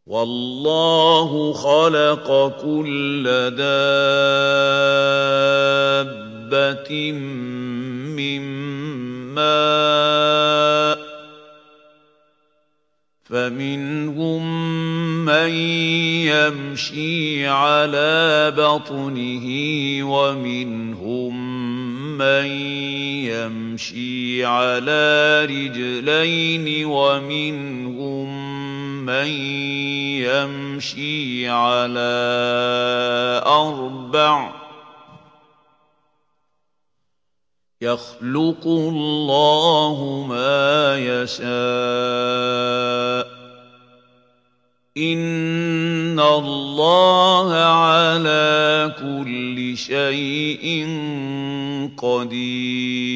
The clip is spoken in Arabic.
وَاللَّهُ خَلَقَ كُلَّ دَابَّةٍ مِّن مَّاءٍ ۖ فَمِنْهُم مَّن يَمْشِي عَلَىٰ بَطْنِهِ وَمِنْهُم مَّن يَمْشِي عَلَىٰ رِجْلَيْنِ وَمِنْهُم مَّن يَمْشِي عَلَىٰ أَرْبَعٍ ۚ يَخْلُقُ اللَّهُ مَا يَشَاءُ ۚ إِنَّ اللَّهَ عَلَىٰ كُلِّ شَيْءٍ قَدِيرٌ